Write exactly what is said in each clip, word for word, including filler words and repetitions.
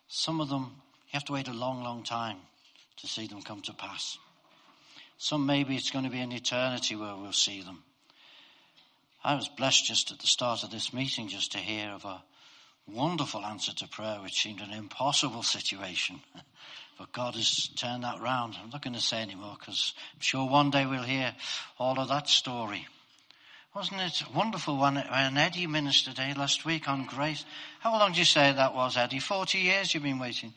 Some of them, you have to wait a long, long time to see them come to pass. Some maybe it's going to be an eternity where we'll see them. I was blessed just at the start of this meeting just to hear of a wonderful answer to prayer, which seemed an impossible situation. But God has turned that round. I'm not going to say any more because I'm sure one day we'll hear all of that story. Wasn't it wonderful when, when Eddie ministered today last week on grace? How long did you say that was, Eddie? forty years you've been waiting.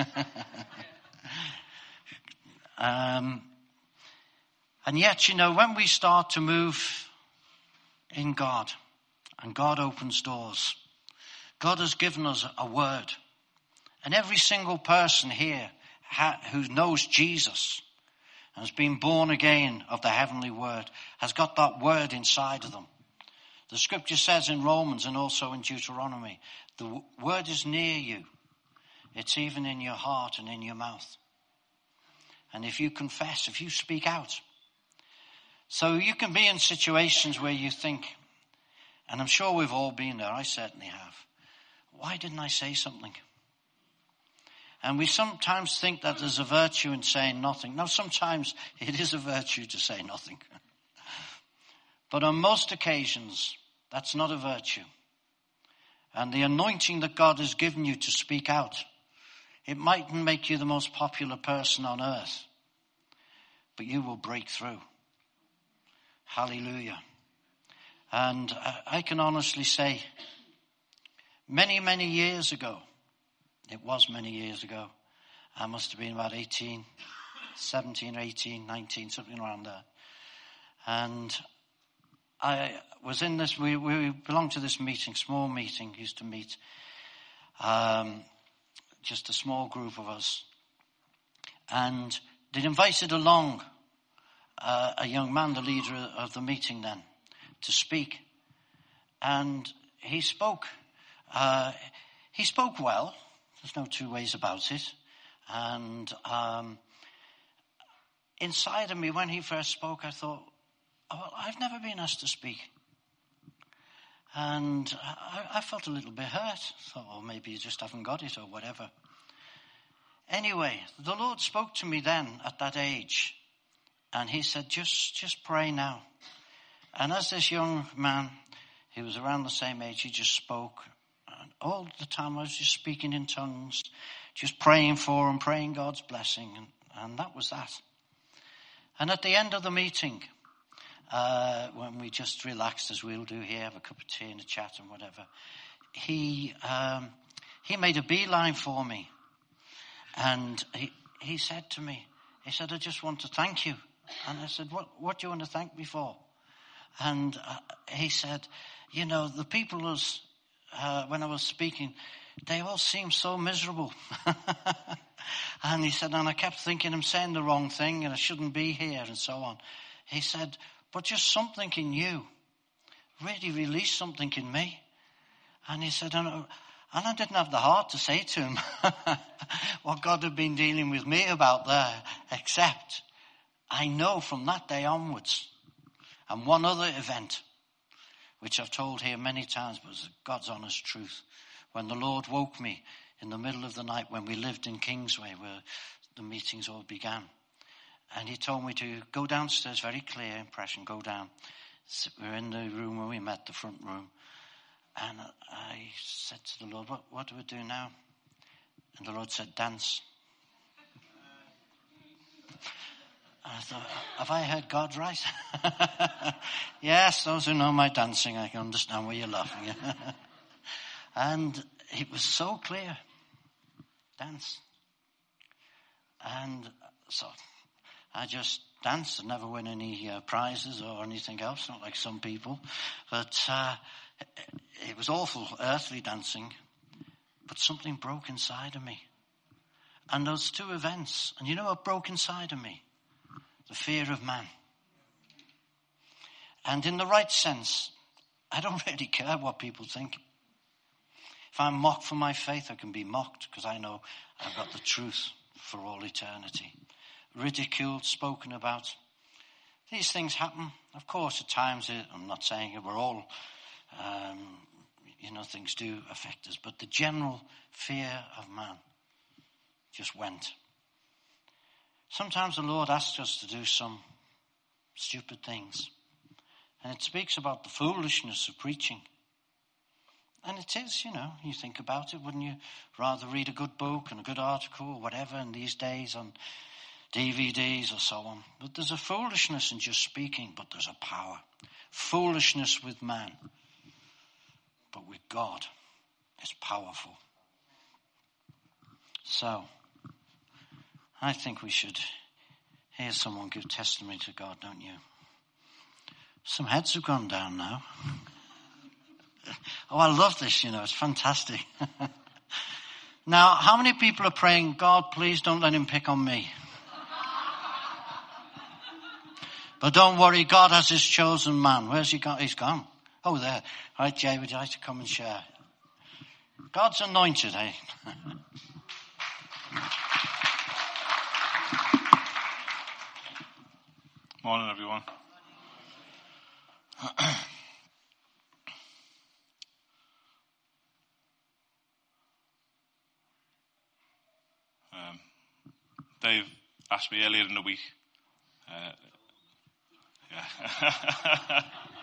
um, and yet, you know, when we start to move in God, and God opens doors, God has given us a word. And every single person here ha- who knows Jesus and has been born again of the heavenly word has got that word inside of them. The scripture says in Romans and also in Deuteronomy, the w- word is near you. It's even in your heart and in your mouth. And if you confess, if you speak out. So you can be in situations where you think, and I'm sure we've all been there, I certainly have, why didn't I say something? And we sometimes think that there's a virtue in saying nothing. No, sometimes it is a virtue to say nothing. But on most occasions, that's not a virtue. And the anointing that God has given you to speak out, it mightn't make you the most popular person on earth, but you will break through. Hallelujah. And I can honestly say, many, many years ago, it was many years ago, I must have been about eighteen, seventeen, eighteen, nineteen, something around there. And I was in this, we, we belonged to this meeting, small meeting, used to meet, um, just a small group of us. And they'd invited along uh, a young man, the leader of the meeting then, to speak. And he spoke, uh, he spoke well. There's no two ways about it. And um, inside of me, when he first spoke, I thought, oh, well, I've never been asked to speak. And I, I felt a little bit hurt. I thought, well, maybe you just haven't got it or whatever. Anyway, the Lord spoke to me then at that age. And he said, just, just pray now. And as this young man, he was around the same age, he just spoke. And all the time I was just speaking in tongues, just praying for him, praying God's blessing. And, and that was that. And at the end of the meeting, uh, when we just relaxed as we'll do here, have a cup of tea and a chat and whatever, he um, he made a beeline for me. And he, he said to me, he said, I just want to thank you. And I said, what, what do you want to thank me for? And uh, he said, you know, the people was, uh, when I was speaking, they all seemed so miserable. And he said, and I kept thinking I'm saying the wrong thing and I shouldn't be here and so on. He said, but just something in you really released something in me. And he said, and I, and I didn't have the heart to say to him what God had been dealing with me about there, except I know from that day onwards, and one other event, which I've told here many times, but it's God's honest truth. When the Lord woke me in the middle of the night when we lived in Kingsway, where the meetings all began. And he told me to go downstairs, very clear impression, go down. So we're in the room where we met, the front room. And I said to the Lord, what, what do we do now? And the Lord said, dance. I thought, have I heard God right? Yes, those who know my dancing, I can understand why you're laughing. And it was so clear. Dance. And so I just danced. I never win any uh, prizes or anything else, not like some people. But uh, it was awful, earthly dancing. But something broke inside of me. And those two events, and you know what broke inside of me? The fear of man. And in the right sense, I don't really care what people think. If I'm mocked for my faith, I can be mocked because I know I've got the truth for all eternity. Ridiculed, spoken about. These things happen. Of course, at times, I'm not saying we're all, um, you know, things do affect us. But the general fear of man just went. Sometimes the Lord asks us to do some stupid things. And it speaks about the foolishness of preaching. And it is, you know, you think about it, wouldn't you rather read a good book and a good article or whatever in these days on D V Ds or so on. But there's a foolishness in just speaking, but there's a power. Foolishness with man, but with God, it's powerful. So, I think we should hear someone give testimony to God, don't you? Some heads have gone down now. Oh, I love this, you know, it's fantastic. Now, how many people are praying, God, please don't let him pick on me? But don't worry, God has his chosen man. Where's he gone? He's gone. Oh, there. Right, Jay, would you like to come and share? God's anointed, eh? Morning, everyone. um, Dave asked me earlier in the week. Uh, yeah.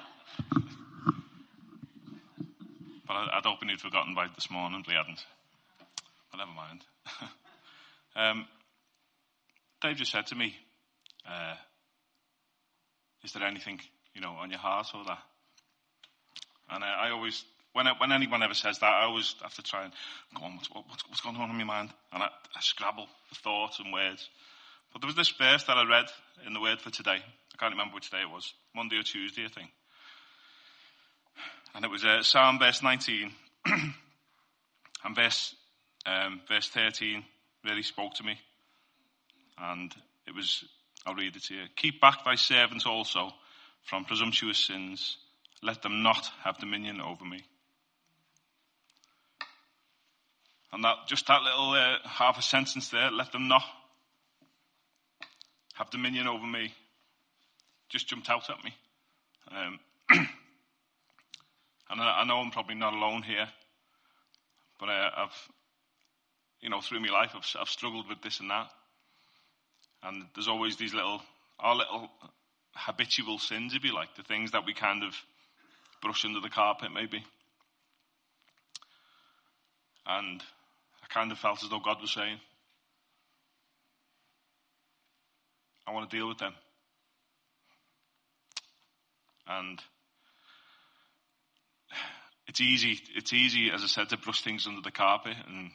But I, I'd hoping he'd forgotten by this morning, but he hadn't. But never mind. um, Dave just said to me, uh, is there anything, you know, on your heart or that? And I, I always, when I, when anyone ever says that, I always have to try and go on, what's, what's, what's going on in my mind? And I, I scrabble the thoughts and words. But there was this verse that I read in the Word for today. I can't remember which day it was, Monday or Tuesday, I think. And it was uh, Psalm verse nineteen. And verse, um, verse thirteen really spoke to me. And it was, I'll read it to you. Keep back thy servants also from presumptuous sins. Let them not have dominion over me. And that, just that little uh, half a sentence there, let them not have dominion over me, just jumped out at me. Um, and I, I know I'm probably not alone here, but I, I've, you know, through my life, I've, I've struggled with this and that. And there's always these little, our little habitual sins, if you like, the things that we kind of brush under the carpet, maybe. And I kind of felt as though God was saying, I want to deal with them. And it's easy, it's easy, as I said, to brush things under the carpet and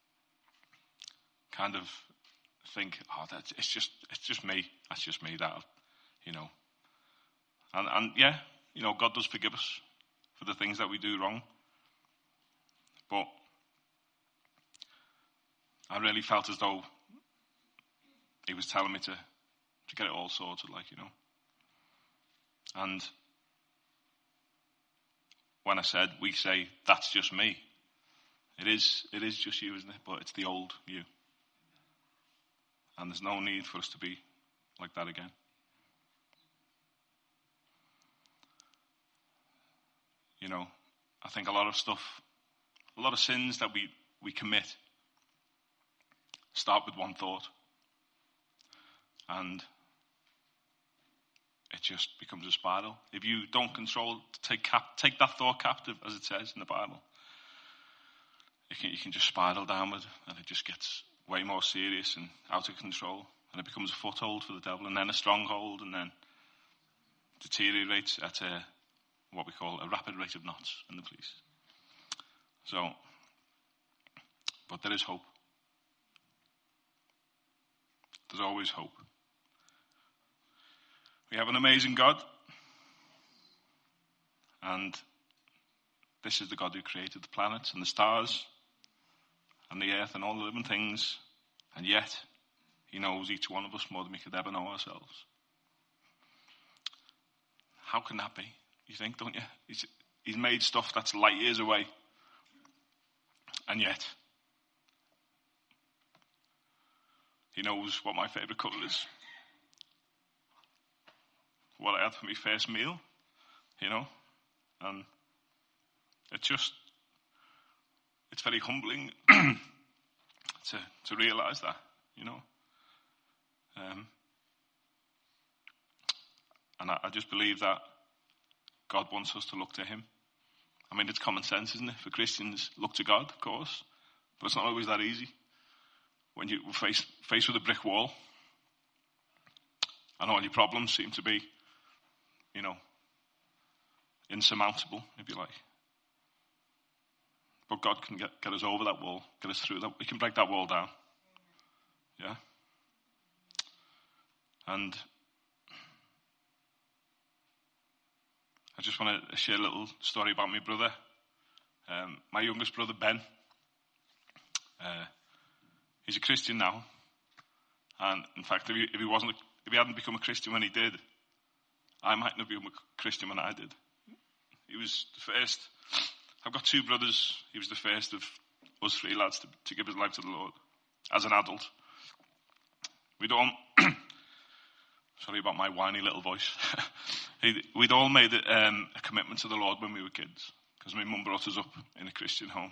kind of think, oh, that's, it's just, it's just me. That's just me, that, you know. And, and yeah, you know, God does forgive us for the things that we do wrong. But I really felt as though he was telling me to, to get it all sorted, like, you know. And when I said, we say, that's just me. It is, it is just you, isn't it? But it's the old you. And there's no need for us to be like that again. You know, I think a lot of stuff, a lot of sins that we, we commit start with one thought. And it just becomes a spiral. If you don't control, take cap, take that thought captive, as it says in the Bible, it can, you can just spiral downward, and it just gets way more serious and out of control, and it becomes a foothold for the devil, and then a stronghold, and then deteriorates at a, what we call a rapid rate of knots in the police. So, but there is hope. There's always hope. We have an amazing God, and this is the God who created the planets and the stars and the earth and all the living things, and yet he knows each one of us more than we could ever know ourselves. How can that be? You think, don't you? He's, he's made stuff that's light years away, and yet he knows what my favourite colour is, what I had for my first meal, you know, and it's just, it's very humbling. It's to, to realise that, you know. Um, and I, I just believe that God wants us to look to him. I mean, it's common sense, isn't it? For Christians, look to God, of course. But it's not always that easy. When you're face, faced with a brick wall, and all your problems seem to be, you know, insurmountable, if you like. But God can get, get us over that wall, get us through that. He can break that wall down. Yeah? And I just want to share a little story about my brother. Um, my youngest brother, Ben. Uh, he's a Christian now. And in fact, if he, if he wasn't, if he hadn't become a Christian when he did, I mightn't have become a Christian when I did. He was the first. I've got two brothers. He was the first of us three lads to, to give his life to the Lord as an adult. We'd all, sorry about my whiny little voice. We'd all made um, a commitment to the Lord when we were kids, because my mum brought us up in a Christian home.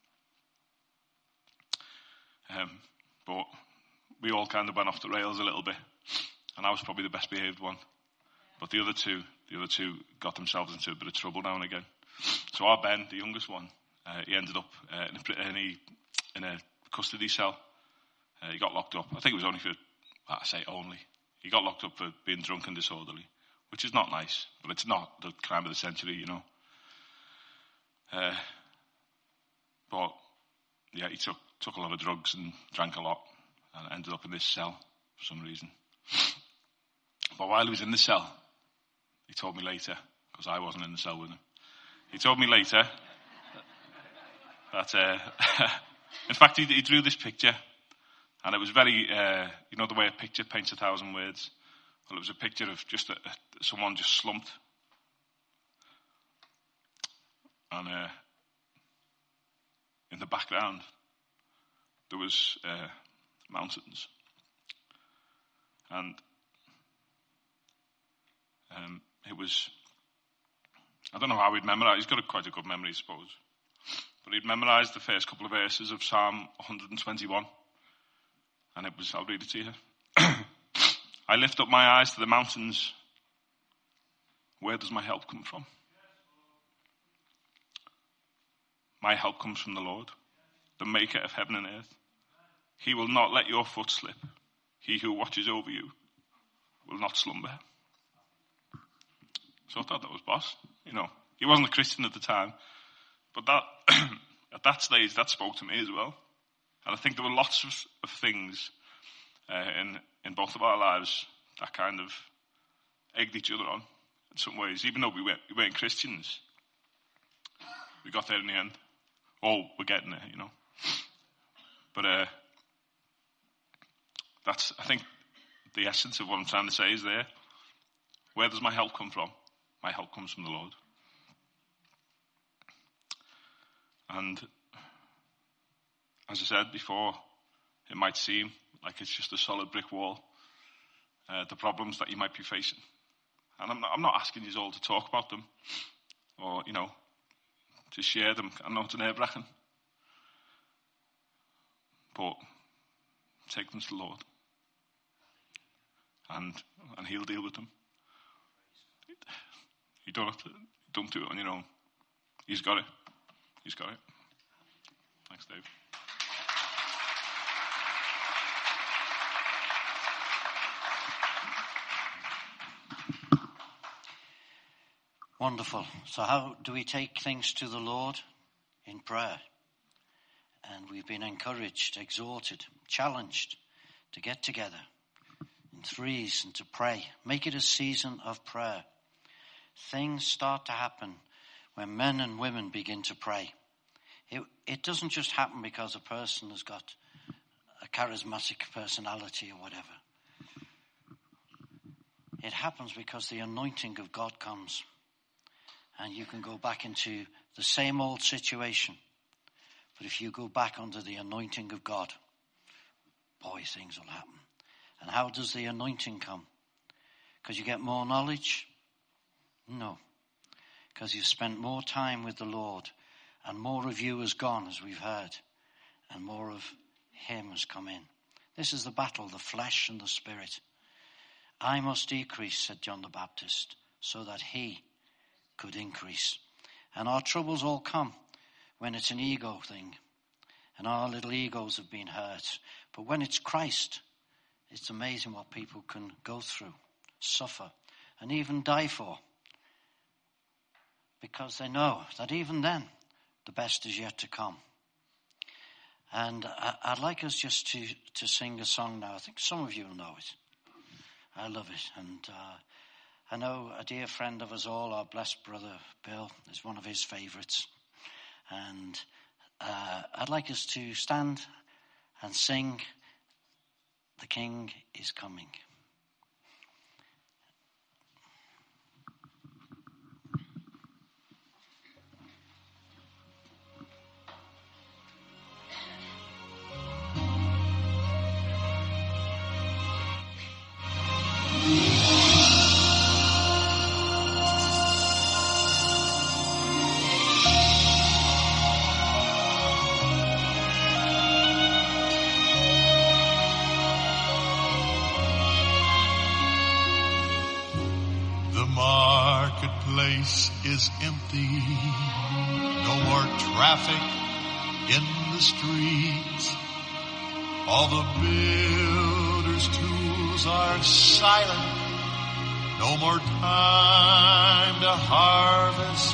Um, but we all kind of went off the rails a little bit, and I was probably the best behaved one. But the other two, the other two got themselves into a bit of trouble now and again. So our Ben, the youngest one, uh, he ended up uh, in, a, in, a, in a custody cell. Uh, he got locked up. I think it was only for, I say only, he got locked up for being drunk and disorderly, which is not nice, but it's not the crime of the century, you know. Uh, but yeah, he took took a lot of drugs and drank a lot, and ended up in this cell for some reason. But while he was in the cell, he told me later, because I wasn't in the cell with him, he told me later that, uh, in fact, he, he drew this picture, and it was very, uh, you know the way a picture paints a thousand words? Well, it was a picture of just a, a, someone just slumped. And uh, in the background, there was uh, mountains. And um, it was, I don't know how he'd memorised, he's got a, quite a good memory, I suppose. But he'd memorised the first couple of verses of Psalm one twenty-one. And it was, I'll read it to you. I lift up my eyes to the mountains. Where does my help come from? My help comes from the Lord, the maker of heaven and earth. He will not let your foot slip. He who watches over you will not slumber. So I thought that was boss. You know, he wasn't a Christian at the time, but that at that stage, that spoke to me as well. And I think there were lots of, of things uh, in in both of our lives that kind of egged each other on in some ways. Even though we weren't, we weren't Christians, we got there in the end. Oh, we're getting there, you know. But uh, that's, I think, the essence of what I'm trying to say is there. Where does my help come from? My help comes from the Lord. And as I said before, it might seem like it's just a solid brick wall, uh, the problems that you might be facing. And I'm not, I'm not asking you all to talk about them or, you know, to share them. I know it's nerve-wracking. But take them to the Lord. And and he'll deal with them. You don't have to, don't do it on your own. He's got it. He's got it. Thanks, Dave. Wonderful. So how do we take things to the Lord? In prayer. And we've been encouraged, exhorted, challenged to get together in threes and to pray. Make it a season of prayer. Things start to happen when men and women begin to pray. It, it doesn't just happen because a person has got a charismatic personality or whatever. It happens because the anointing of God comes. And you can go back into the same old situation. But if you go back under the anointing of God, boy, things will happen. And how does the anointing come? Because you get more knowledge? No. Because you've spent more time with the Lord. And more of you has gone, as we've heard. And more of him has come in. This is the battle of the flesh and the spirit. I must decrease, said John the Baptist, so that he could increase. And our troubles all come when it's an ego thing. And our little egos have been hurt. But when it's Christ, it's amazing what people can go through, suffer, and even die for. Because they know that even then, the best is yet to come. And I'd like us just to, to sing a song now. I think some of you will know it. I love it. And uh, I know a dear friend of us all, our blessed brother Bill, is one of his favourites. And uh, I'd like us to stand and sing, "The King is Coming." Place is empty, no more traffic in the streets. All the builders' tools are silent, no more time to harvest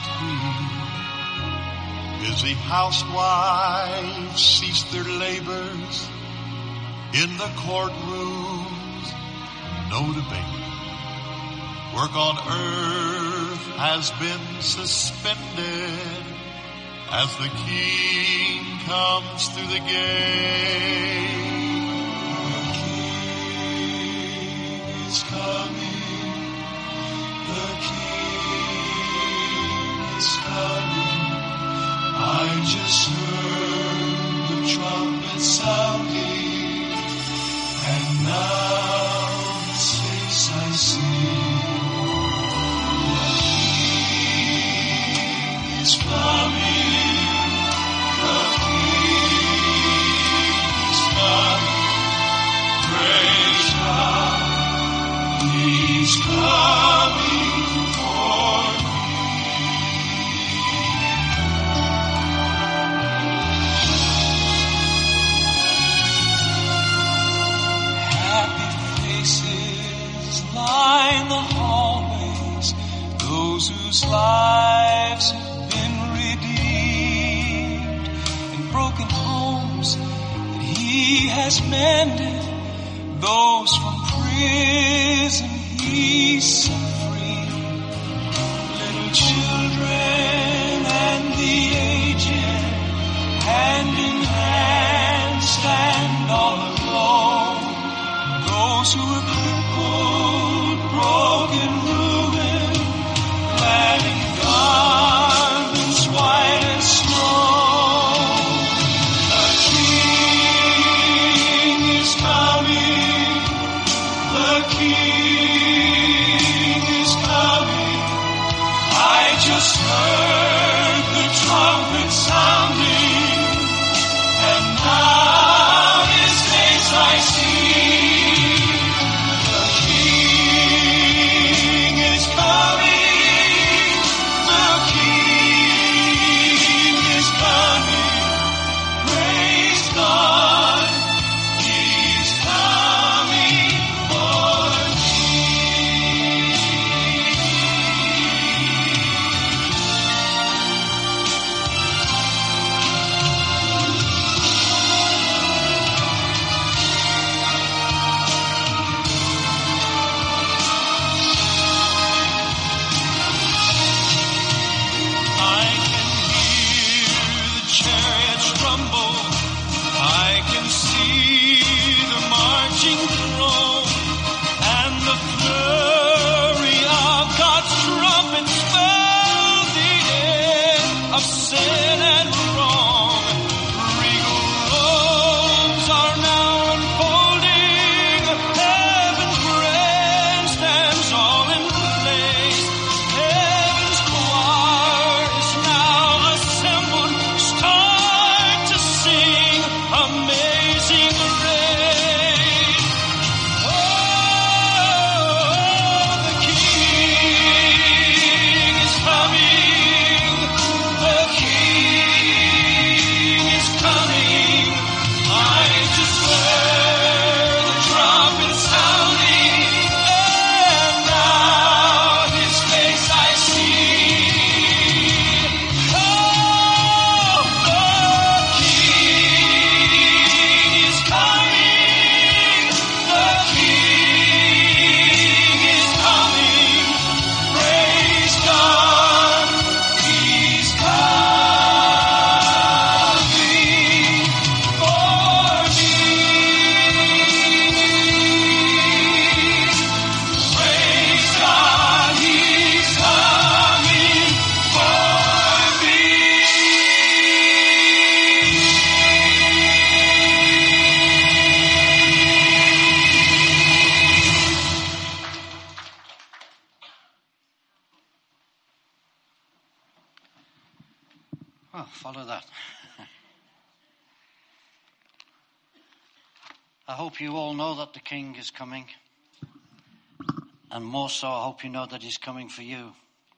wheat. Busy housewives cease their labors in the courtrooms, no debate. Work on earth has been suspended as the King comes through the gate. The King is coming. The King is coming. I just heard the trumpet sounding, and now his face I see. Coming, the King is coming. Praise God, He's coming for me. Happy faces line the hallways, those whose lives broken homes that He has mended, those from prison He set free. Little children and the aged, hand in hand stand all alone. Those who are crippled, broken, ruined, clad in garments white as snow. follow that. I hope you all know that the King is coming. And more so, I hope you know that he's coming for you.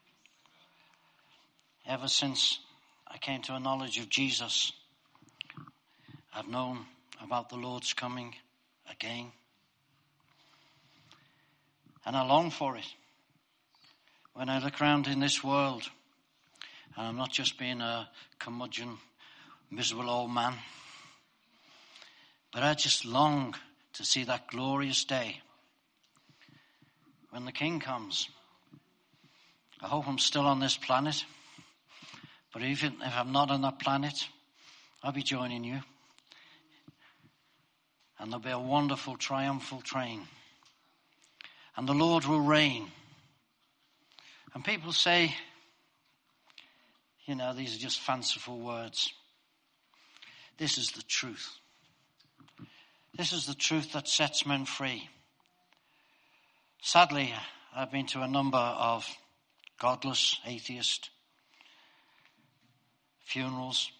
Ever since I came to a knowledge of Jesus, I've known about the Lord's coming again. And I long for it. When I look around in this world, and I'm not just being a curmudgeon, miserable old man, but I just long to see that glorious day when the King comes. I hope I'm still on this planet, but even if I'm not on that planet, I'll be joining you. And there'll be a wonderful triumphal train. And the Lord will reign. And people say, you know, these are just fanciful words. This is the truth. This is the truth that sets men free. Sadly, I've been to a number of godless, atheist funerals.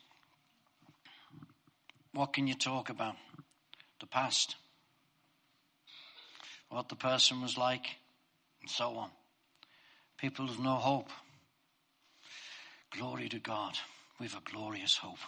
What can you talk about? The past. What the person was like, and so on. People have no hope. Glory to God. We've a glorious hope.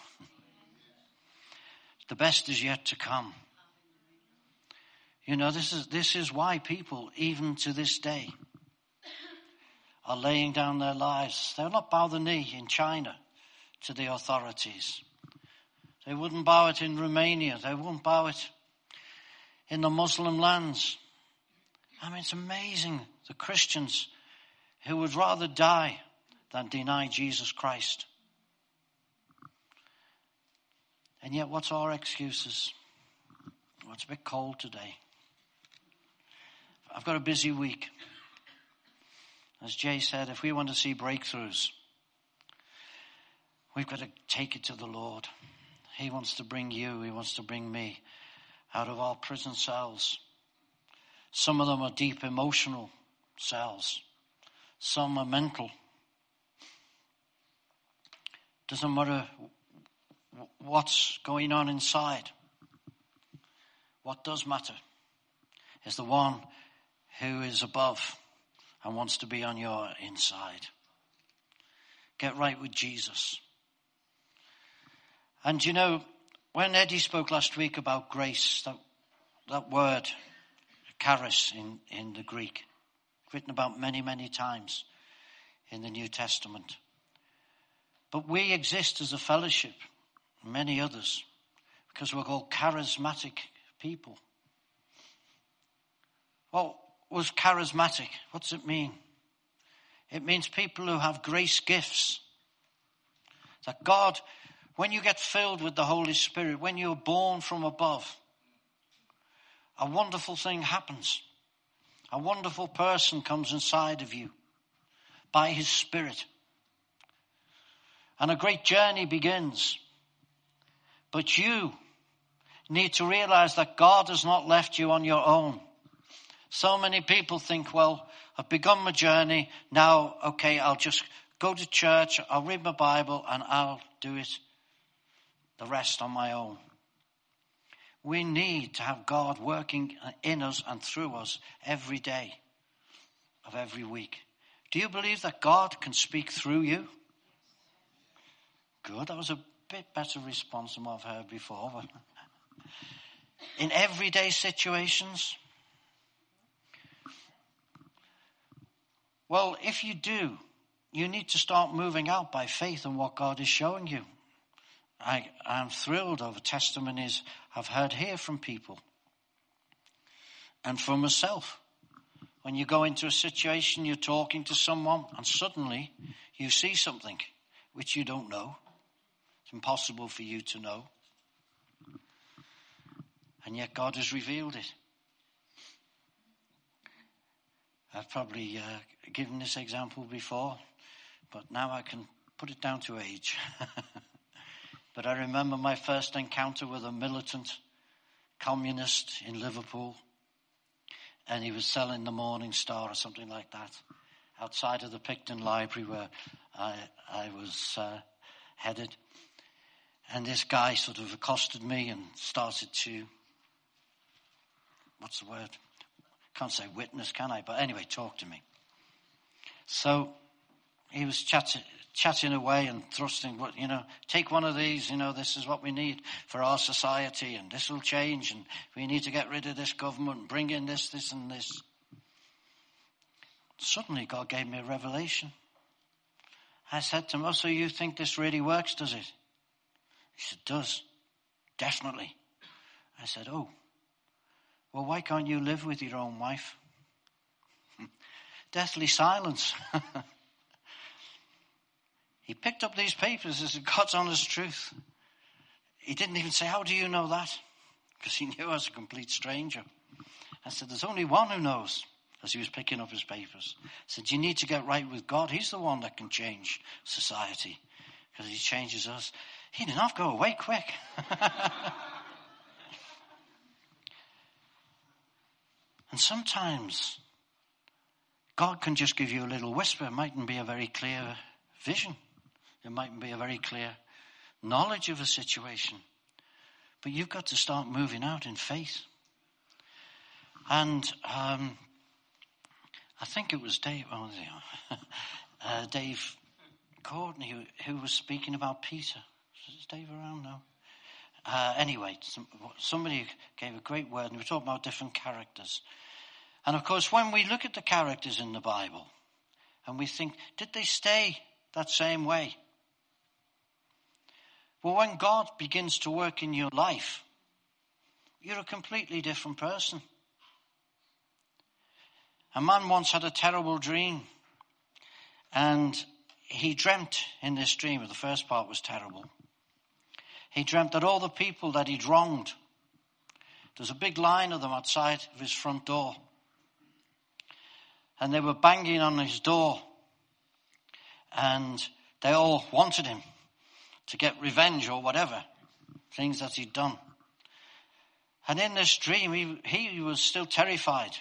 The best is yet to come. You know, this is this is why people, even to this day, are laying down their lives. They'll not bow the knee in China to the authorities. They wouldn't bow it in Romania. They wouldn't bow it in the Muslim lands. I mean, it's amazing, the Christians who would rather die than deny Jesus Christ. And yet, what's our excuses? Well, it's a bit cold today. I've got a busy week. As Jay said, if we want to see breakthroughs, we've got to take it to the Lord. He wants to bring you, he wants to bring me out of our prison cells. Some of them are deep emotional cells. Some are mental. Doesn't matter what's going on inside. What does matter is the one who is above and wants to be on your inside. Get right with Jesus. And you know, when Eddie spoke last week about grace, that, that word, charis in, in the Greek, written about many, many times in the New Testament. But we exist as a fellowship, many others, because we're called charismatic people. What was charismatic? What does it mean? It means people who have grace gifts. That God, when you get filled with the Holy Spirit, when you're born from above, a wonderful thing happens. A wonderful person comes inside of you by his Spirit. And a great journey begins. But you need to realize that God has not left you on your own. So many people think, well, I've begun my journey. Now, okay, I'll just go to church, I'll read my Bible, and I'll do it the rest on my own. We need to have God working in us and through us every day of every week. Do you believe that God can speak through you? Good. That was a bit better response than what I've heard before. But in everyday situations, well, if you do, you need to start moving out by faith in what God is showing you. I am thrilled over testimonies I've heard here from people. And for myself. When you go into a situation, you're talking to someone, and suddenly you see something which you don't know. It's impossible for you to know. And yet God has revealed it. I've probably uh, given this example before, but now I can put it down to age. But I remember my first encounter with a militant communist in Liverpool, and he was selling the Morning Star or something like that outside of the Picton Library where I, I was uh, headed. And this guy sort of accosted me and started to, what's the word? Can't say witness, can I? But anyway, talk to me. So he was chatting, chatting away and thrusting, what you know, take one of these, you know, this is what we need for our society, and this will change, and we need to get rid of this government, and bring in this, this, and this. Suddenly God gave me a revelation. I said to him, oh, so you think this really works, does it? He said, does. Definitely. I said, oh, well, why can't you live with your own wife? Deathly silence. He picked up these papers as God's honest truth. He didn't even say, how do you know that? Because he knew I was a complete stranger. I said, there's only one who knows, as he was picking up his papers. I said, you need to get right with God. He's the one that can change society, because he changes us. He did not go away quick. And sometimes God can just give you a little whisper. It mightn't be a very clear vision. It mightn't be a very clear knowledge of a situation. But you've got to start moving out in faith. And um, I think it was Dave, oh, uh, Dave Courtney who, who was speaking about Peter. Is Dave around now? Uh, anyway, some, somebody gave a great word, and we were talking about different characters. And of course, when we look at the characters in the Bible, and we think, did they stay that same way? Well, when God begins to work in your life, you're a completely different person. A man once had a terrible dream, and he dreamt in this dream, the first part was terrible. He dreamt that all the people that he'd wronged, there's a big line of them outside of his front door. And they were banging on his door. And they all wanted him to get revenge or whatever, things that he'd done. And in this dream, he, he was still terrified.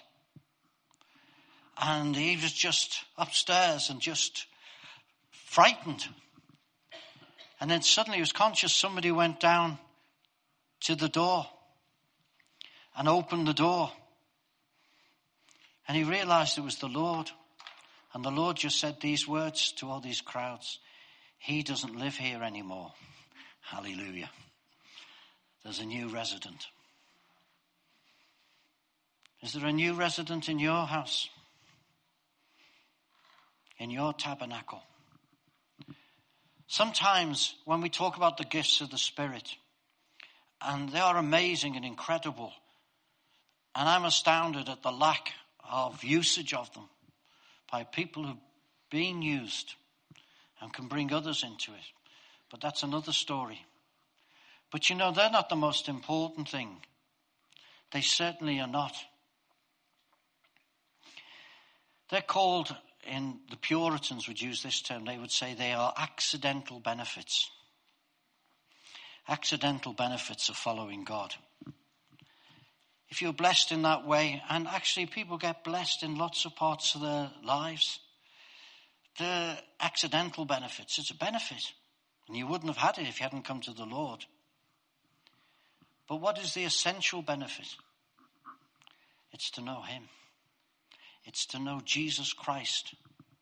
And he was just upstairs and just frightened. And then suddenly he was conscious somebody went down to the door and opened the door. And he realized it was the Lord. And the Lord just said these words to all these crowds. He doesn't live here anymore. Hallelujah. There's a new resident. Is there a new resident in your house? In your tabernacle? Sometimes when we talk about the gifts of the Spirit, and they are amazing and incredible, and I'm astounded at the lack of usage of them by people who've been used and can bring others into it. But that's another story. But you know, they're not the most important thing. They certainly are not. They're called, in the Puritans would use this term, they would say they are accidental benefits. Accidental benefits of following God. If you're blessed in that way, and actually people get blessed in lots of parts of their lives, the accidental benefits, it's a benefit. And you wouldn't have had it if you hadn't come to the Lord. But what is the essential benefit? It's to know him. It's to know Jesus Christ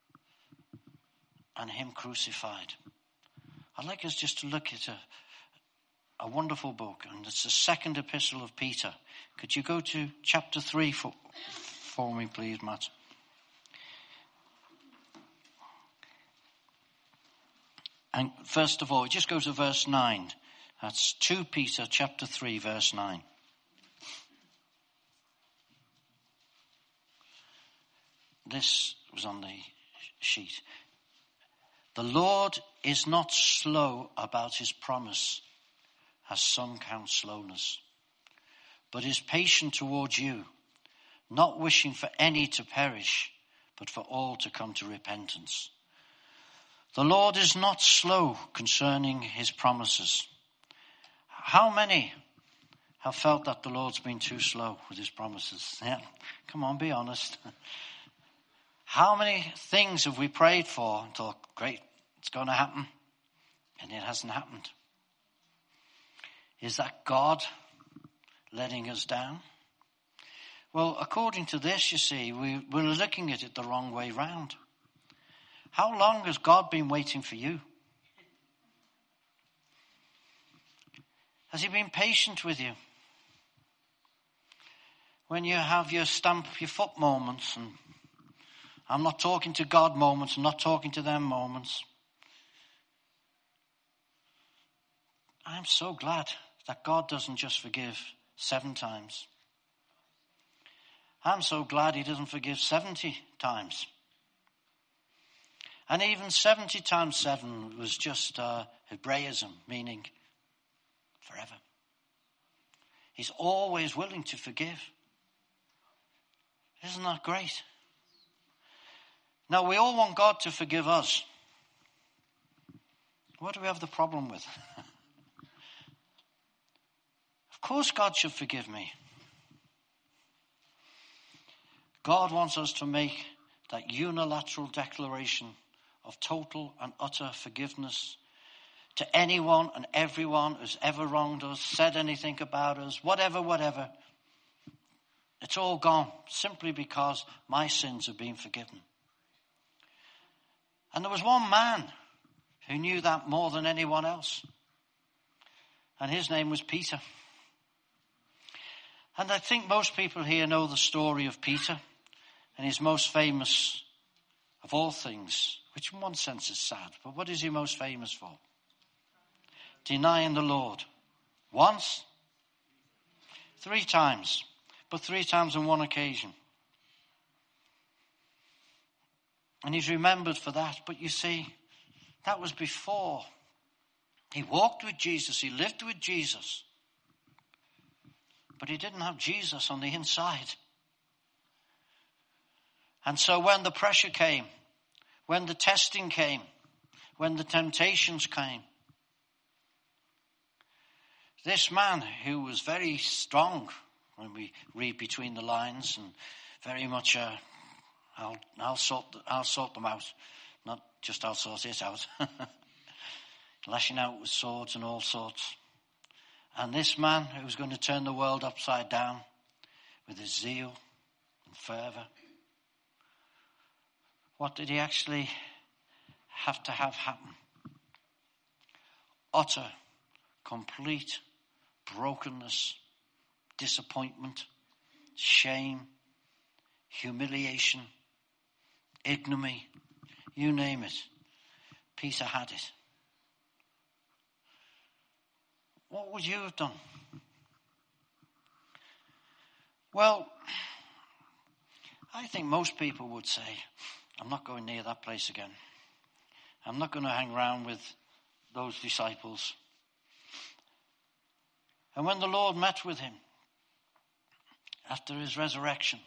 and him crucified. I'd like us just to look at a, a wonderful book, and it's the second epistle of Peter. Could you go to chapter three for, for me, please, Matt? And first of all, just go to verse nine. That's Second Peter chapter three, verse nine. This was on the sheet. The Lord is not slow about his promise, as some count slowness, but is patient towards you, not wishing for any to perish, but for all to come to repentance. The Lord is not slow concerning his promises. How many have felt that the Lord's been too slow with his promises? Yeah, come on, be honest. How many things have we prayed for and thought, great, it's going to happen, and it hasn't happened? Is that God letting us down? Well, according to this, you see, we, we're looking at it the wrong way round. How long has God been waiting for you? Has he been patient with you? When you have your stamp your foot moments, and I'm not talking to God moments, I'm not talking to them moments. I'm so glad that God doesn't just forgive seven times. I'm so glad he doesn't forgive seventy times. And even seventy times seven was just uh, Hebraism, meaning forever. He's always willing to forgive. Isn't that great? Now, we all want God to forgive us. What do we have the problem with? Of course God should forgive me. God wants us to make that unilateral declaration of total and utter forgiveness to anyone and everyone who's ever wronged us, said anything about us, whatever, whatever. It's all gone simply because my sins have been forgiven. And there was one man who knew that more than anyone else. And his name was Peter. And I think most people here know the story of Peter and his most famous of all things, which in one sense is sad, but what is he most famous for? Denying the Lord. Once, three times, but three times on one occasion. And he's remembered for that. But you see, that was before. He walked with Jesus, he lived with Jesus. But he didn't have Jesus on the inside. And so when the pressure came, when the testing came, when the temptations came, this man who was very strong, when we read between the lines, and very much, uh, I'll, I'll, sort, I'll sort them out, not just I'll sort it out, lashing out with swords and all sorts. And this man who was going to turn the world upside down with his zeal and fervour, what did he actually have to have happen? Utter, complete brokenness, disappointment, shame, humiliation, ignominy, you name it. Peter had it. What would you have done? Well, I think most people would say, I'm not going near that place again. I'm not going to hang around with those disciples. And when the Lord met with him after his resurrection,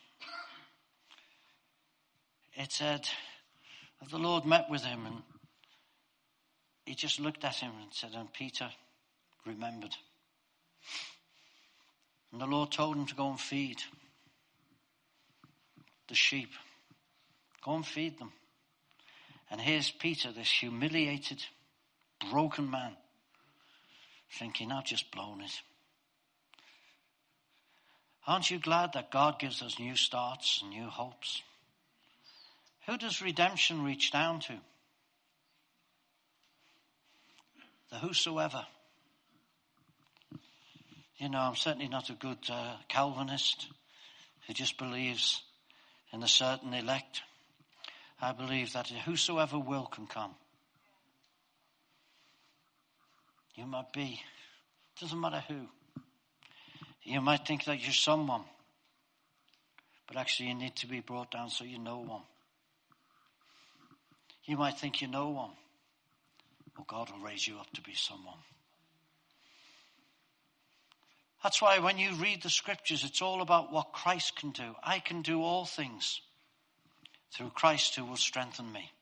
it said that the Lord met with him and he just looked at him and said, and Peter remembered. And the Lord told him to go and feed the sheep. Go and feed them. And here's Peter, this humiliated, broken man, thinking, I've just blown it. Aren't you glad that God gives us new starts and new hopes? Who does redemption reach down to? The whosoever. You know, I'm certainly not a good uh, Calvinist who just believes in a certain elect. I believe that whosoever will can come. You might be. Doesn't matter who. You might think that you're someone. But actually you need to be brought down so you know one. You might think you know one. Well, God will raise you up to be someone. That's why when you read the scriptures, it's all about what Christ can do. I can do all things through Christ who will strengthen me.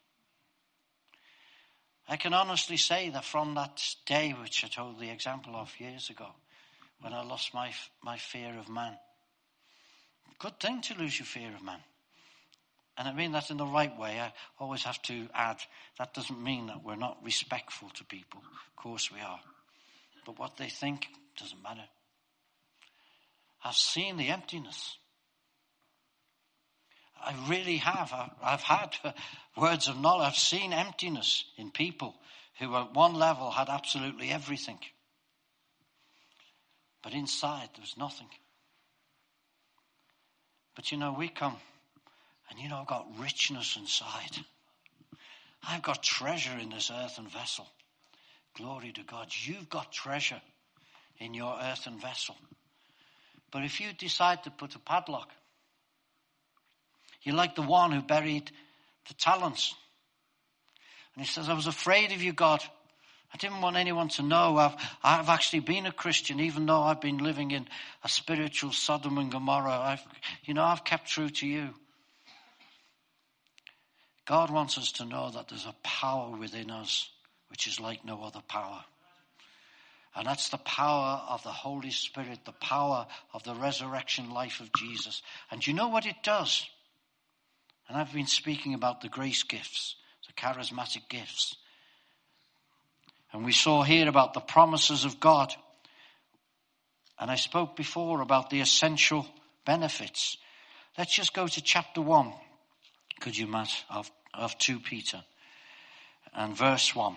I can honestly say that from that day, which I told the example of years ago, when I lost my my fear of man. Good thing to lose your fear of man. And I mean that in the right way. I always have to add, that doesn't mean that we're not respectful to people. Of course we are. But what they think Doesn't matter. I've seen the emptiness. I really have. I've had words of knowledge. I've seen emptiness in people who at one level had absolutely everything. But inside there was nothing. But you know, we come and you know, I've got richness inside. I've got treasure in this earthen vessel. Glory to God. You've got treasure in your earthen vessel. But if you decide to put a padlock, you're like the one who buried the talents. And he says, I was afraid of you, God. I didn't want anyone to know I've, I've actually been a Christian, even though I've been living in a spiritual Sodom and Gomorrah. I've, you know, I've kept true to you. God wants us to know that there's a power within us which is like no other power. And that's the power of the Holy Spirit, the power of the resurrection life of Jesus. And you know what it does? And I've been speaking about the grace gifts, the charismatic gifts. And we saw here about the promises of God. And I spoke before about the essential benefits. Let's just go to chapter one, could you, Matt, of, of Second Peter and verse one.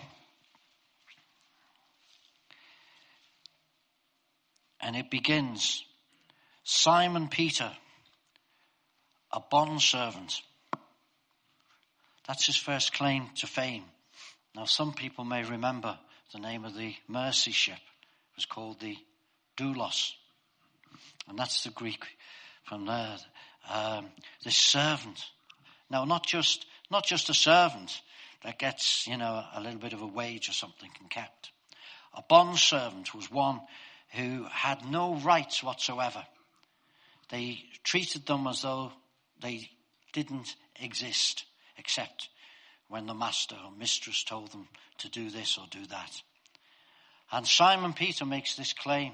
And it begins, Simon Peter, a bondservant. That's his first claim to fame. Now, some people may remember the name of the mercy ship. It was called the Doulos. And that's the Greek from there. Um, the servant. Now, not just, not just a servant that gets, you know, a little bit of a wage or something and kept. A bondservant was one who had no rights whatsoever. They treated them as though they didn't exist, except when the master or mistress told them to do this or do that. And Simon Peter makes this claim.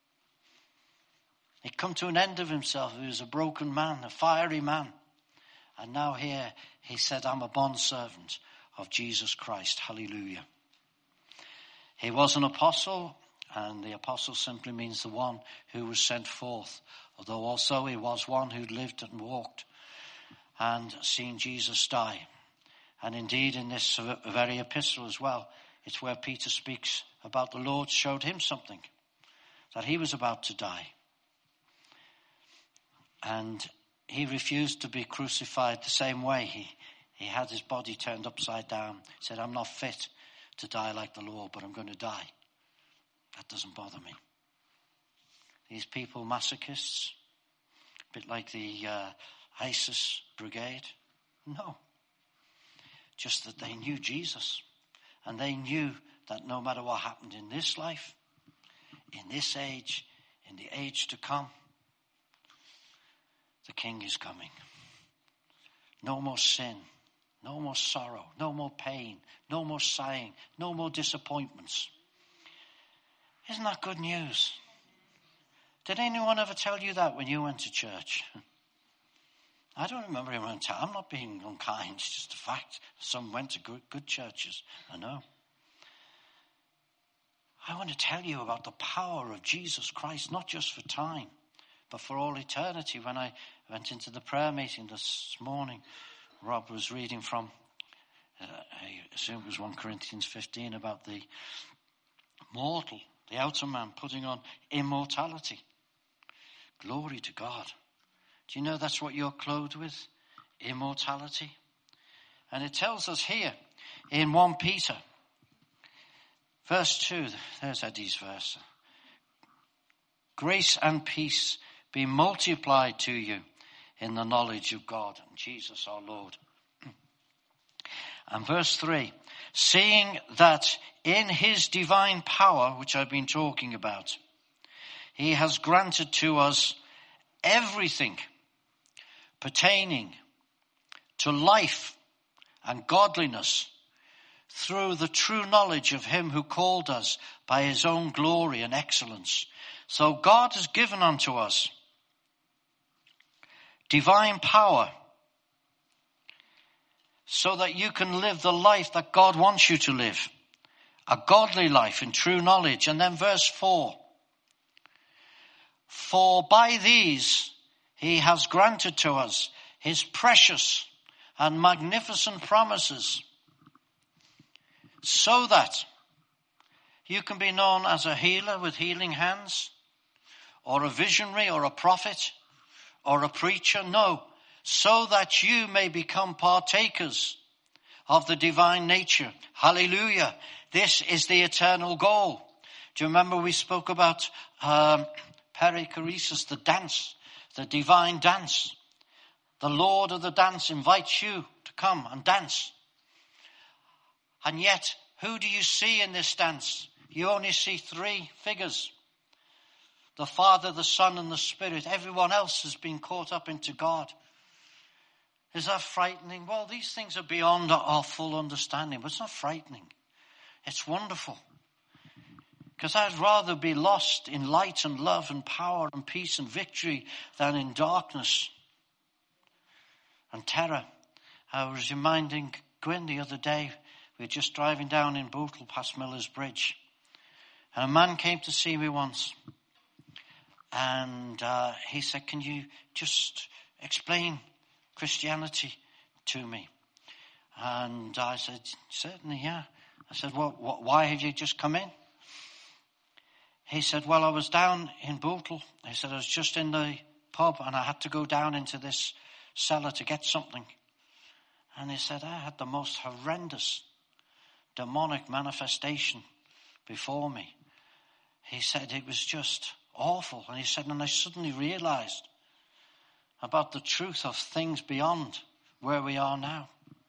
He'd come to an end of himself. He was a broken man, a fiery man. And now here he said, I'm a bondservant of Jesus Christ. Hallelujah. He was an apostle, and the apostle simply means the one who was sent forth. Although also he was one who lived and walked and seen Jesus die. And indeed in this very epistle as well, it's where Peter speaks about the Lord showed him something, that he was about to die. And he refused to be crucified the same way. He, he had his body turned upside down. He said, I'm not fit to die like the Lord, but I'm going to die. That doesn't bother me. These people, masochists, a bit like the uh, ISIS brigade. No. Just that they knew Jesus. And they knew that no matter what happened in this life, in this age, in the age to come, the King is coming. No more sin, no more sorrow, no more pain, no more sighing, no more disappointments. Isn't that good news? Did anyone ever tell you that when you went to church? I don't remember anyone telling. I'm not being unkind. It's just a fact. Some went to good, good churches. I know. I want to tell you about the power of Jesus Christ, not just for time, but for all eternity. When I went into the prayer meeting this morning, Rob was reading from, uh, I assume it was First Corinthians fifteen, about the mortal, the outer man putting on immortality. Glory to God. Do you know that's what you're clothed with? Immortality. And it tells us here in First Peter, verse two, there's Eddie's verse. Grace and peace be multiplied to you in the knowledge of God and Jesus our Lord. And verse three, seeing that in his divine power, which I've been talking about, he has granted to us everything pertaining to life and godliness through the true knowledge of him who called us by his own glory and excellence. So God has given unto us divine power so that you can live the life that God wants you to live. A godly life in true knowledge. And then verse four. For by these he has granted to us his precious and magnificent promises, so that you can be known as a healer with healing hands, or a visionary, or a prophet, or a preacher. No, so that you may become partakers of the divine nature. Hallelujah. This is the eternal goal. Do you remember we spoke about um, perichoresis, the dance, the divine dance? The Lord of the dance invites you to come and dance. And yet, who do you see in this dance? You only see three figures. The Father, the Son, and the Spirit. Everyone else has been caught up into God. Is that frightening? Well, these things are beyond our full understanding, but it's not frightening. It's wonderful. Because I'd rather be lost in light and love and power and peace and victory than in darkness and terror. I was reminding Gwyn the other day, we were just driving down in Bootle past Miller's Bridge. And a man came to see me once. And uh, he said, can you just explain Christianity to me? And I said, certainly, yeah. I said, well, what, why have you just come in? He said, well, I was down in Bootle. He said, I was just in the pub and I had to go down into this cellar to get something. And he said, I had the most horrendous demonic manifestation before me. He said, it was just awful. And he said, and I suddenly realized about the truth of things beyond where we are now.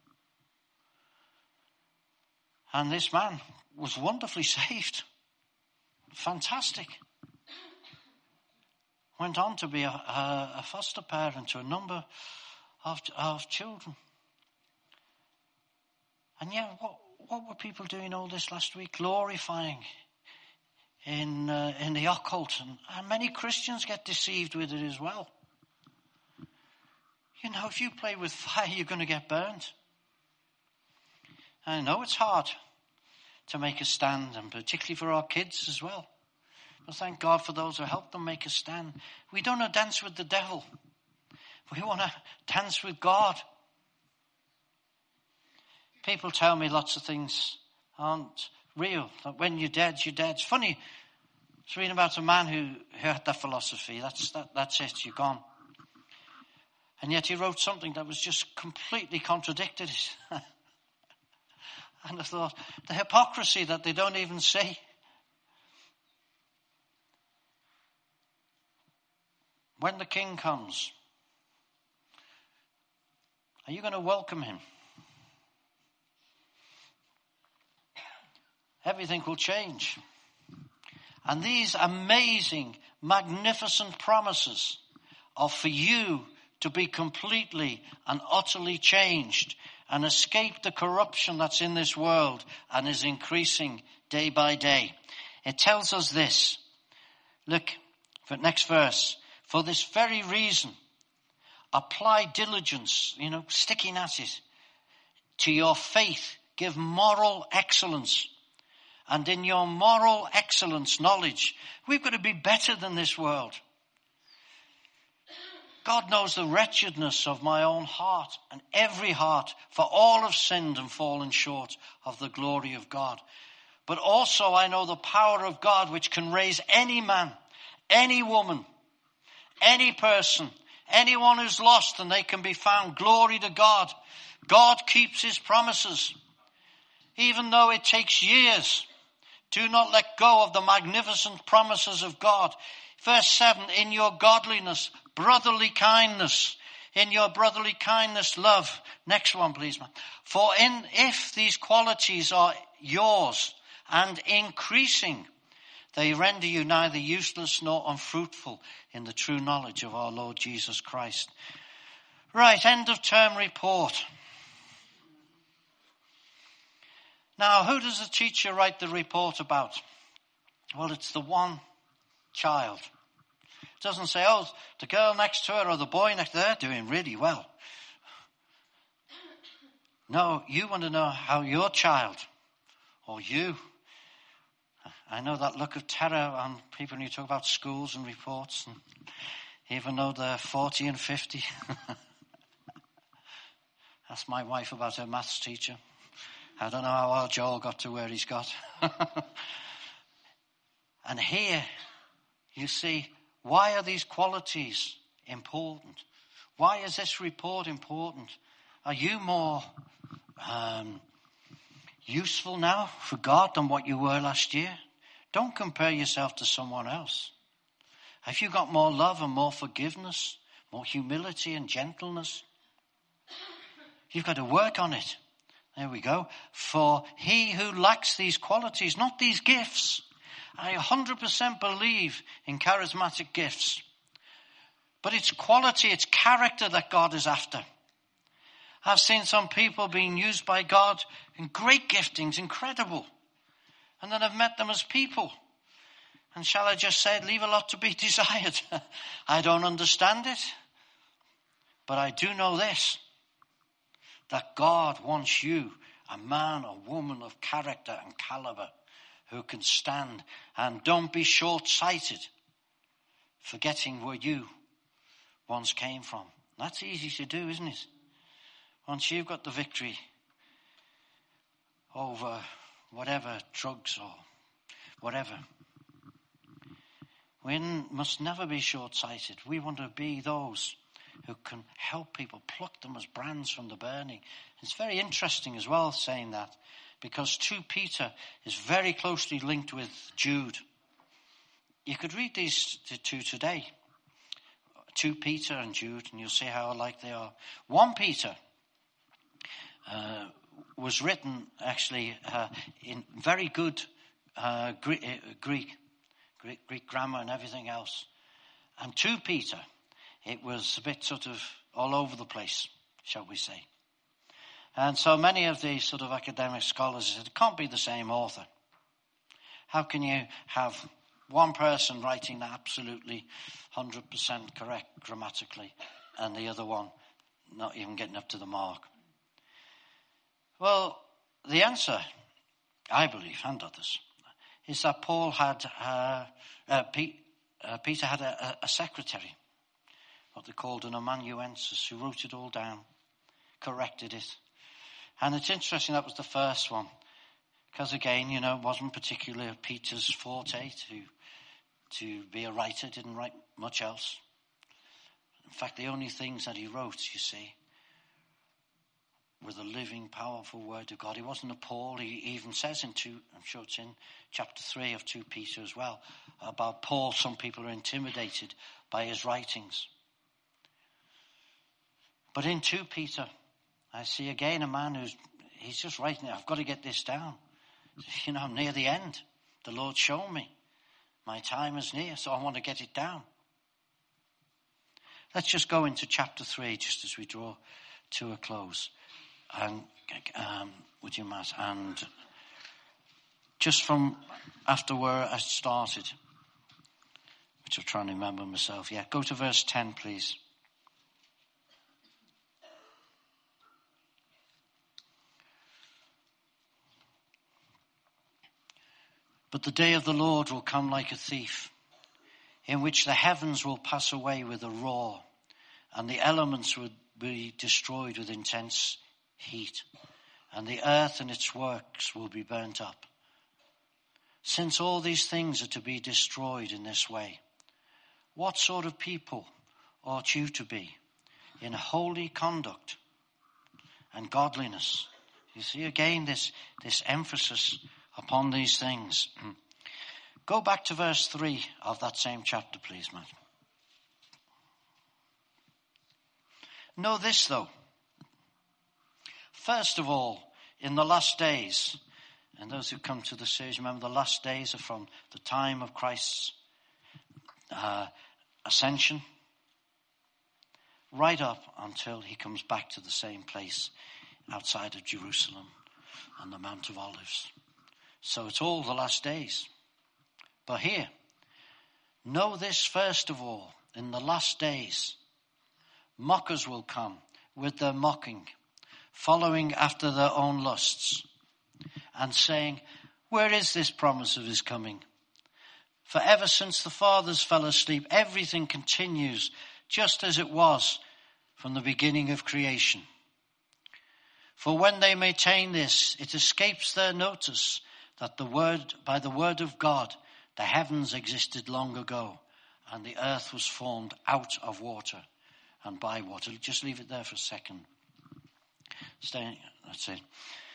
And this man was wonderfully saved. Fantastic. Went on to be a, a, a foster parent to a number of, of children. And yet, what, what were people doing all this last week? Glorifying in uh, in the occult. And, and many Christians get deceived with it as well. You know, if you play with fire, you're going to get burnt. I know it's hard to make a stand, and particularly for our kids as well. But thank God for those who help them make a stand. We don't want to dance with the devil. We want to dance with God. People tell me lots of things aren't real. That when you're dead, you're dead. It's funny. I was reading about a man who, who had that philosophy. That's, that, that's it, you're gone. And yet he wrote something that was just completely contradicted it. And I thought, the hypocrisy that they don't even see. When the King comes, are you going to welcome him? Everything will change. And these amazing, magnificent promises are for you to be completely and utterly changed and escape the corruption that's in this world and is increasing day by day. It tells us this. Look, for next verse. For this very reason, apply diligence, you know, sticking at it. To your faith, give moral excellence. And in your moral excellence, knowledge. We've got to be better than this world. God knows the wretchedness of my own heart and every heart, for all have sinned and fallen short of the glory of God. But also I know the power of God which can raise any man, any woman, any person, anyone who's lost, and they can be found. Glory to God. God keeps his promises. Even though it takes years, do not let go of the magnificent promises of God. Verse seven, in your godliness, brotherly kindness, in your brotherly kindness, love. Next one, please, man. For in, if these qualities are yours and increasing, they render you neither useless nor unfruitful in the true knowledge of our Lord Jesus Christ. Right, end of term report. Now, who does the teacher write the report about? Well, it's the one child. It doesn't say, oh, the girl next to her or the boy next to her, they're doing really well. No, you want to know how your child or you, I know that look of terror on people when you talk about schools and reports, and even though they're forty and fifty. Ask my wife about her maths teacher. I don't know how our Joel got to where he's got. And here, you see, why are these qualities important? Why is this report important? Are you more um, useful now for God than what you were last year? Don't compare yourself to someone else. Have you got more love and more forgiveness, more humility and gentleness? You've got to work on it. There we go. For he who lacks these qualities, not these gifts. I one hundred percent believe in charismatic gifts. But it's quality, it's character that God is after. I've seen some people being used by God in great giftings, incredible. And then I've met them as people. And shall I just say, leave a lot to be desired. I don't understand it. But I do know this. That God wants you, a man or woman of character and caliber, who can stand. And don't be short-sighted, forgetting where you once came from. That's easy to do, isn't it? Once you've got the victory over whatever, drugs or whatever. We must never be short-sighted. We want to be those who can help people, pluck them as brands from the burning. It's very interesting as well saying that, because Second Peter is very closely linked with Jude. You could read these two today. Second Peter and Jude, and you'll see how alike they are. First Peter uh, was written actually uh, in very good uh, Greek, Greek, Greek, Greek grammar and everything else. And Second Peter, it was a bit sort of all over the place, shall we say. And so many of the sort of academic scholars said, it can't be the same author. How can you have one person writing absolutely one hundred percent correct grammatically and the other one not even getting up to the mark? Well, the answer, I believe, and others, is that Paul had, uh, uh, P, uh, Peter had a, a secretary, what they called an amanuensis, who wrote it all down, corrected it. And it's interesting that was the first one, because again, you know, it wasn't particularly Peter's forte to to be a writer, didn't write much else. In fact, the only things that he wrote, you see, were the living, powerful word of God. He wasn't a Paul. He even says in two, I'm sure it's in chapter three of Second Peter as well, about Paul, some people are intimidated by his writings. But in Second Peter, I see again a man who's, he's just writing it. I've got to get this down. You know, I'm near the end. The Lord's shown me. My time is near, so I want to get it down. Let's just go into chapter three, just as we draw to a close. And um, would you, Matt? And just from after where I started, which I'm trying to remember myself. Yeah, go to verse ten, please. But the day of the Lord will come like a thief, in which the heavens will pass away with a roar, and the elements will be destroyed with intense heat, and the earth and its works will be burnt up. Since all these things are to be destroyed in this way, what sort of people ought you to be in holy conduct and godliness? You see again this, this emphasis upon these things. Go back to verse three of that same chapter, please, Matt. Know this, though. First of all, in the last days, and those who come to the series, remember the last days are from the time of Christ's uh, ascension right up until he comes back to the same place outside of Jerusalem on the Mount of Olives. So it's all the last days. But here, know this first of all, in the last days, mockers will come with their mocking, following after their own lusts, and saying, Where is this promise of his coming? For ever since the fathers fell asleep, everything continues just as it was from the beginning of creation. For when they maintain this, it escapes their notice that the word, by the word of God, the heavens existed long ago, and the earth was formed out of water and by water. Just leave it there for a second. Stay, that's it.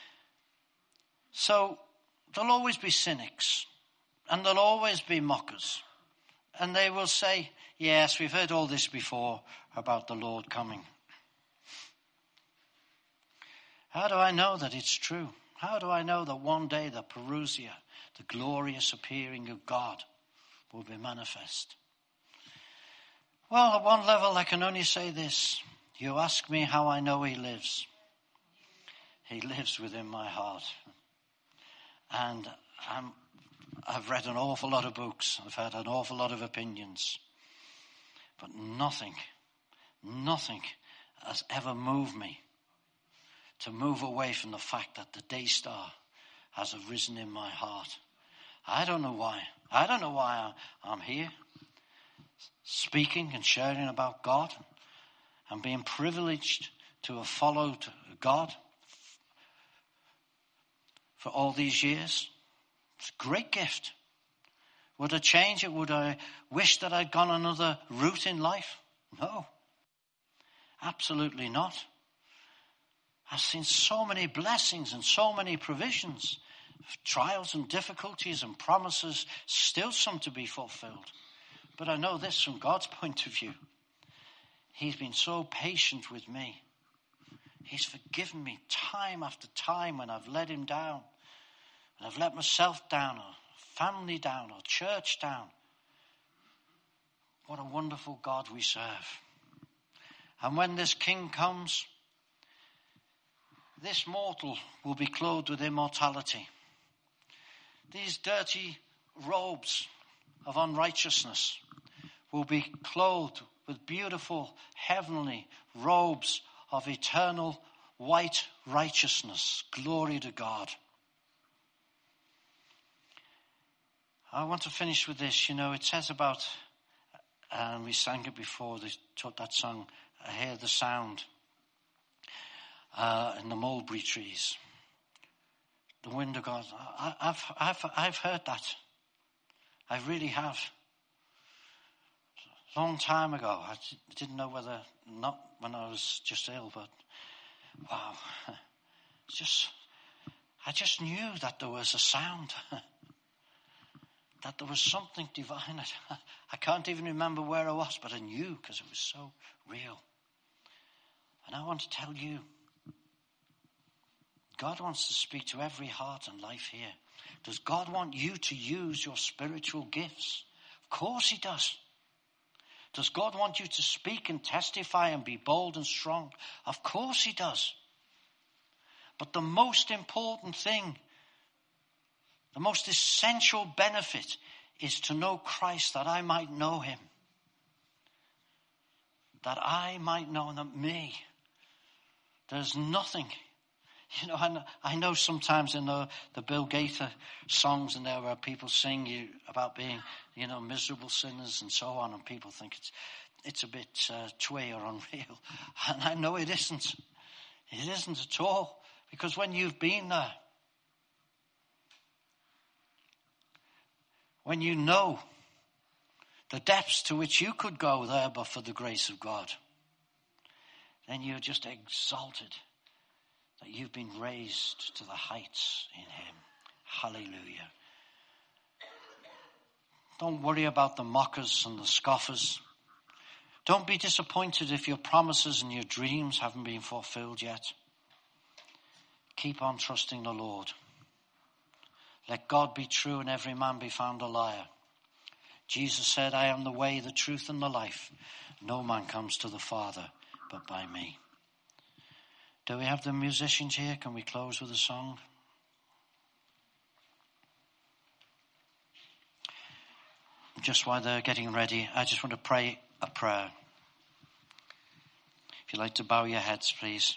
So there'll always be cynics, and there'll always be mockers, and they will say, yes, we've heard all this before about the Lord coming. How do I know that it's true? How do I know that one day the parousia, the glorious appearing of God, will be manifest? Well, at one level, I can only say this. You ask me how I know he lives. He lives within my heart. And I'm, I've read an awful lot of books. I've had an awful lot of opinions. But nothing, nothing has ever moved me to move away from the fact that the day star has arisen in my heart. I don't know why. I don't know why I'm here speaking and sharing about God and being privileged to have followed God for all these years. It's a great gift. Would I change it? Would I wish that I'd gone another route in life? No. Absolutely not. I've seen so many blessings and so many provisions, trials and difficulties and promises, still some to be fulfilled. But I know this from God's point of view. He's been so patient with me. He's forgiven me time after time when I've let him down. When I've let myself down, or family down, or church down. What a wonderful God we serve. And when this King comes, this mortal will be clothed with immortality. These dirty robes of unrighteousness will be clothed with beautiful heavenly robes of eternal white righteousness. Glory to God. I want to finish with this. You know, it says about, and we sang it before, they taught that song, I hear the sound. Uh, in the mulberry trees, the wind of God. I, I've, I've, I've heard that. I really have. A long time ago. I didn't know whether, not when I was just ill, but wow. It's just, I just knew that there was a sound. That there was something divine. I can't even remember where I was, but I knew because it was so real. And I want to tell you, God wants to speak to every heart and life here. Does God want you to use your spiritual gifts? Of course he does. Does God want you to speak and testify and be bold and strong? Of course he does. But the most important thing, the most essential benefit is to know Christ, that I might know him. That I might know that me. There's nothing. You know, I know, I know sometimes in the, the Bill Gaither songs and there where people sing you about being, you know, miserable sinners and so on, and people think it's it's a bit uh, twee or unreal. And I know it isn't. It isn't at all. Because when you've been there, when you know the depths to which you could go there but for the grace of God, then you're just exalted that you've been raised to the heights in him. Hallelujah. Don't worry about the mockers and the scoffers. Don't be disappointed if your promises and your dreams haven't been fulfilled yet. Keep on trusting the Lord. Let God be true and every man be found a liar. Jesus said, I am the way, the truth, and the life. No man comes to the Father but by me. Do we have the musicians here? Can we close with a song? Just while they're getting ready, I just want to pray a prayer. If you'd like to bow your heads, please.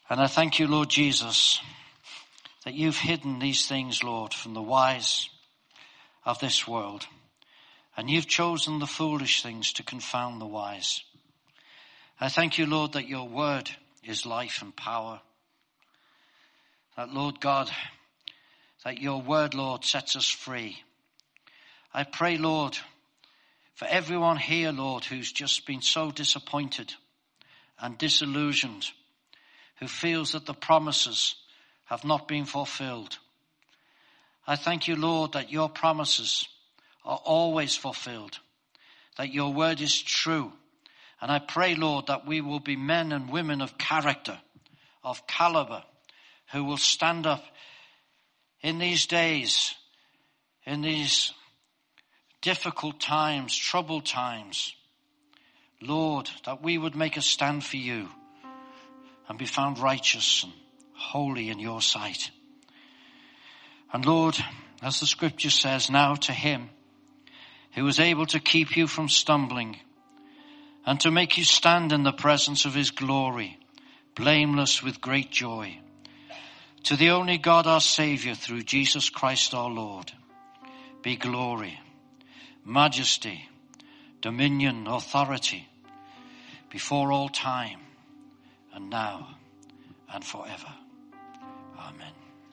And I thank you, Lord Jesus, that you've hidden these things, Lord, from the wise of this world. And you've chosen the foolish things to confound the wise. I thank you, Lord, that your word is life and power. That, Lord God, that your word, Lord, sets us free. I pray, Lord, for everyone here, Lord, who's just been so disappointed and disillusioned, who feels that the promises have not been fulfilled. I thank you, Lord, that your promises are always fulfilled, that your word is true. And I pray, Lord, that we will be men and women of character, of caliber, who will stand up in these days, in these difficult times, troubled times. Lord, that we would make a stand for you and be found righteous and holy in your sight. And Lord, as the scripture says, now to him who is able to keep you from stumbling and to make you stand in the presence of his glory, blameless with great joy. To the only God our Saviour through Jesus Christ our Lord, be glory, majesty, dominion, authority, before all time, and now, and forever. Amen.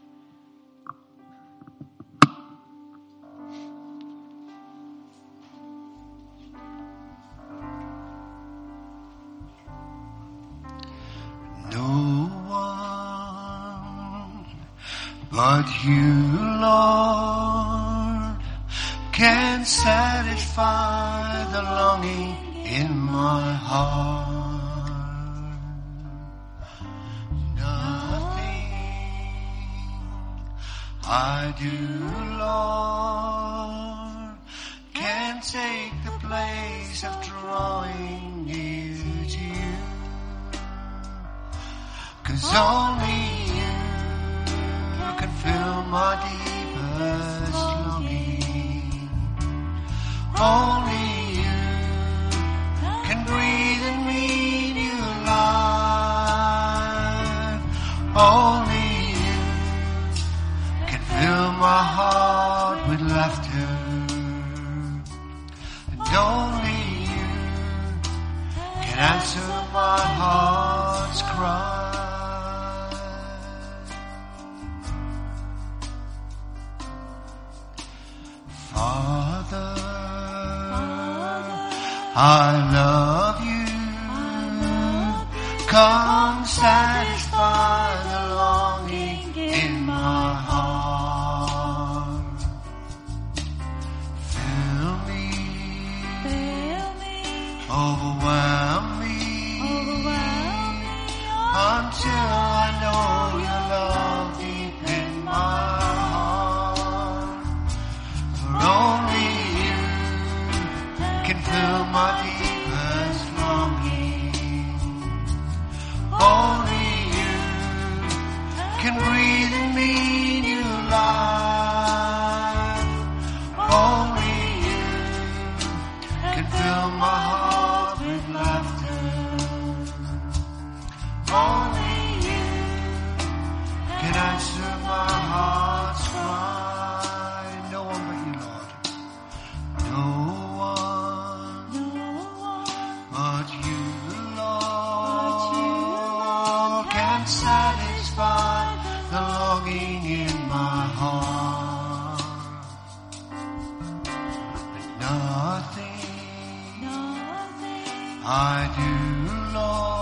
No one but you, Lord, can satisfy the longing in my heart. I do, Lord, can take the place of drawing near to you, 'cause only you can fill my deepest longing. Only you can breathe in me new life. Only fill my heart with laughter, and only you can answer my heart's cry. Father, I love you. Come satisfy the longing in my heart. Overwhelm me, Overwhelm me until I know your love deep in my heart. For only you can fill my deepest longing. Only you can breathe in me new life. Only you can fill my heart. Only you can answer my heart's cry. No one but you, Lord. No one, no one but you, Lord, can satisfy the longing in my heart. And nothing, nothing I do, Lord,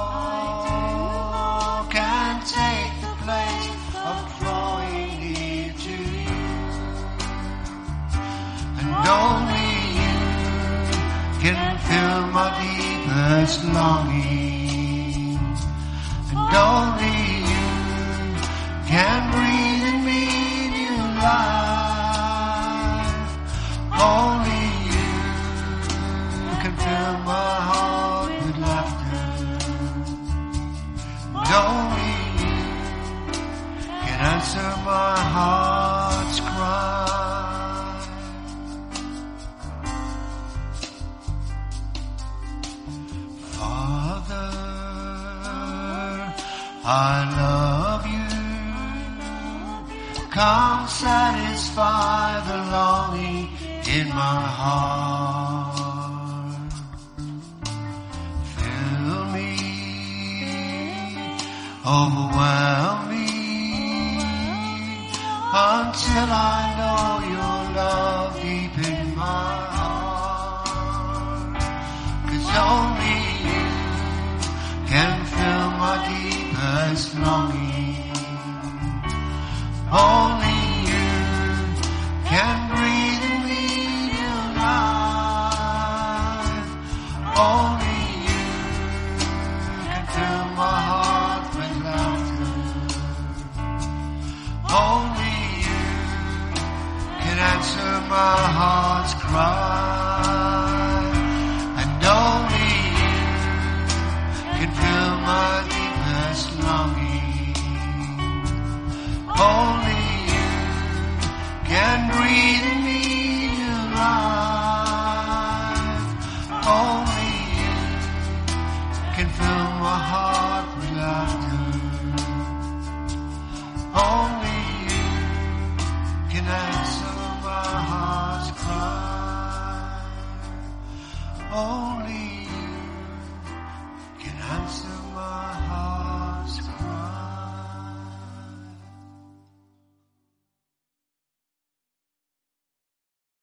take the place of drawing near to you, and only you can fill my deepest longing, and only you can breathe in me new life. Only you can fill my heart with laughter, and only answer my heart's cry. Father, I love you. Come satisfy the longing in my heart. Fill me, overwhelm me, until I know you